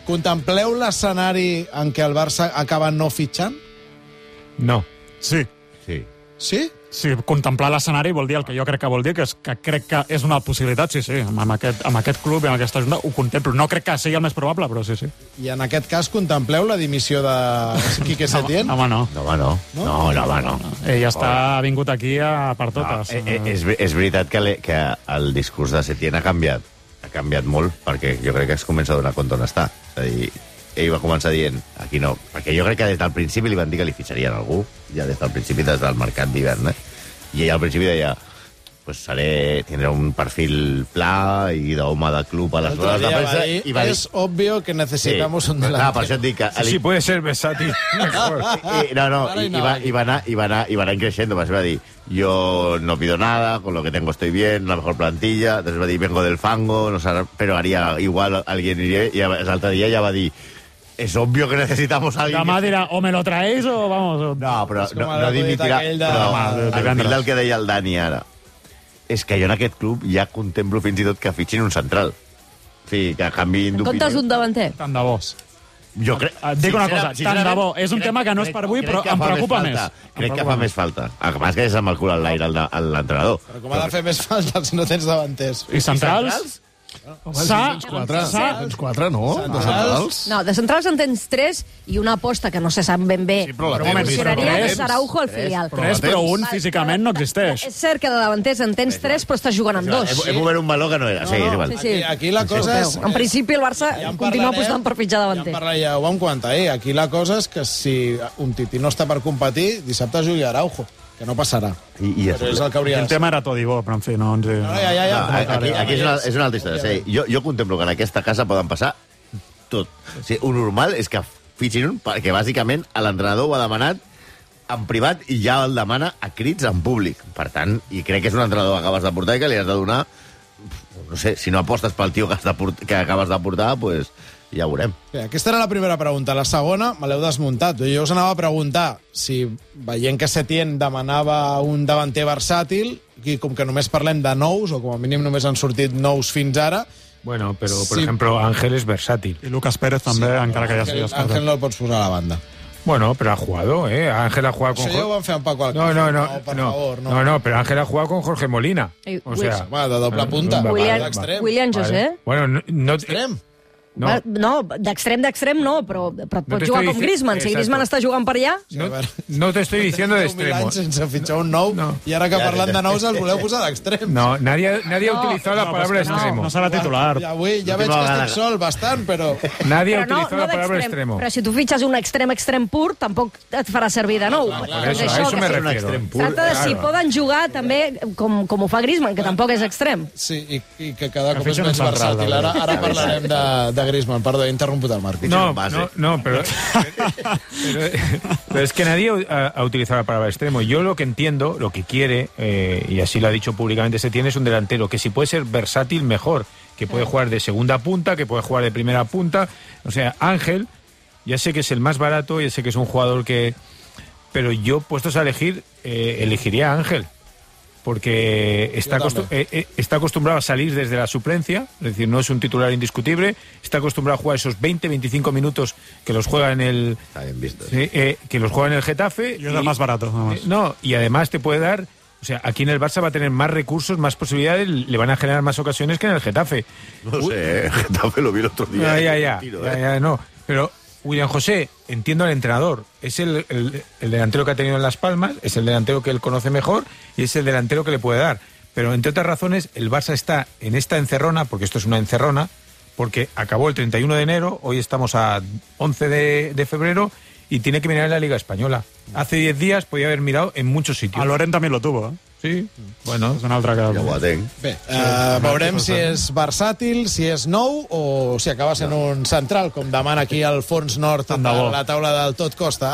Contempleu l'escenari en què el Barça acaba no fitxant? No. Sí. Sí? Sí, contemplar l'escenari vol dir el que jo crec que vol dir, que crec que és una possibilitat, sí, amb aquest club i amb aquesta junta ho contemplo. No crec que sigui el més probable, però sí. I en aquest cas contempleu la dimissió de Quique Setién? Home, no. No. Ell ha vingut aquí per totes. És veritat que el discurs de Setién ha canviat molt, perquè jo crec que es comença a donar compte on està. És a dir, ell va començar dient, aquí no, perquè jo crec que des del principi li van dir que li fitxarien algú, ja des del principi, des del mercat d'hivern, i ell al principi deia, pues tindré un perfil pla i d'home de club a les rodes de premsa, i va dir... És obvio que necesitamos un delantero. Per això et dic que... Sí, puede ser versátil. I va anar creixent, va dir, yo no pido nada, con lo que tengo estoy bien, la mejor plantilla, després va dir, vengo del fango, no sé, pero haría igual, alguien iría, i l'altre dia ja va dir, es obvio que necesitamos a alguien... Demà dirà, o me lo traéis o vamos... No, però no dimitirà... Però al fil del que deia el Dani ara, és que jo en aquest club ja contemplo fins i tot que fitxin un central. O sigui, que canviïn d'opinió. En comptes d'un davanter? Tant de bo. Jo crec... Et dic una cosa, tant de bo. És un tema que no és per avui, però em preocupa més. Crec que fa més falta. El que passa és que és amb el cul al l'aire l'entrenador. Però com ha de fer més falta si no tens davanters? I centrals? Tens quatre, no? De centrals? No, de centrals en tens 3 i una aposta que no se sap ben bé. Sí, però la però tens. funcionaria Tres. és Araujo al filial. 3, però un físicament no existeix. És cert que de davanters en tens 3, però estàs jugant amb 2. He obert un meló que no era. Sí, és igual. Sí. Aquí la cosa és... En principi el Barça continua apostant per fitxar davanter. Ja ho vam comentar, aquí la cosa és que si un Titi no està per competir, dissabte jugui Araujo, que no passarà. Però és el que hauria El de ser. tema era Todibó, però en fi, no ens... Aquí és una altra història. Sí, jo contemplo que en aquesta casa poden passar tot. O sigui, un normal és que fitxin un, perquè bàsicament l'entrenador ho ha demanat en privat i ja el demana a crits en públic. Per tant, i crec que és un entrenador que acabes de portar i que li has de donar... No sé, si no apostes pel tio que acabes de portar, doncs ja ho veurem. Bé, aquesta era la primera pregunta. La segona me l'heu desmuntat. Jo us anava a preguntar si, veient que Setién demanava un davanter versàtil, i com que només parlem de nous, o com a mínim només han sortit nous fins ara... Bueno, pero, por ejemplo, Ángel es versátil. I Lucas Pérez també, encara que ja sigui escoltat. Ángel no el pots posar a la banda. Bueno, pero ha jugado, ¿eh? Ángel ha jugado con... Això ja ho van fer amb Paco No, Alcácer. no, pero Ángel ha jugado con Jorge Molina. O sea... Bueno, de doble punta. William José. Bueno, no... Extrem. No, d'extrem no, però et pots jugar com Griezmann. Si Griezmann està jugant per allà... No te estoy diciendo de 10.000 extremo. anys sense fitxar un nou, i ara que parlant de nous el voleu posar d'extrem. No, nadie ha utilizado la palabra extremo. No serà titular. Ja avui ja veig que estic sol bastant, però... Nadie ha utilizado la palabra extremo. Però si tu fitxes un extrem pur, tampoc et farà servir de nou. Por eso, a eso me refiero. Tracta de si poden jugar també com ho fa Griezmann, que tampoc és extrem. Sí, i que cada cop és més versàtil. Ara parlarem de Griezmann. Perdó, he interromput el Marc. No, pero es que nadie ha utilizado la palabra extremo. Yo lo que entiendo, lo que quiere, y así lo ha dicho públicamente Setién, es un delantero que si puede ser versátil, mejor. Que puede jugar de segunda punta, que puede jugar de primera punta. O sea, Ángel, ya sé que es el más barato, ya sé que es un jugador que... Pero yo, puestos a elegir, elegiría a Ángel. Porque está acostumbrado a salir desde la suplencia, es decir, no es un titular indiscutible, está acostumbrado a jugar esos 20-25 minutos que los juega en el... Está bien visto. Que los juega en el Getafe. Y es el más barato. No, y además te puede dar... O sea, aquí en el Barça va a tener más recursos, más posibilidades, le van a generar más ocasiones que en el Getafe. No sé, el Getafe lo vi el otro día. Ya, no. Pero William José, entiendo al entrenador, es el delantero que ha tenido en Las Palmas, es el delantero que él conoce mejor y es el delantero que le puede dar. Pero entre otras razones, el Barça está en esta encerrona, porque esto es una encerrona, porque acabó el 31 de enero, hoy estamos a 11 de febrero, y tiene que mirar en la Liga Española. Hace 10 días podía haber mirado en muchos sitios. A Loren també lo tuvo, Sí, bueno, és una altra que... Ja ho atenc. Bé, veurem si és versàtil, si és nou o si acaba sent un central, com demana aquí al fons nord de la taula del Tot Costa.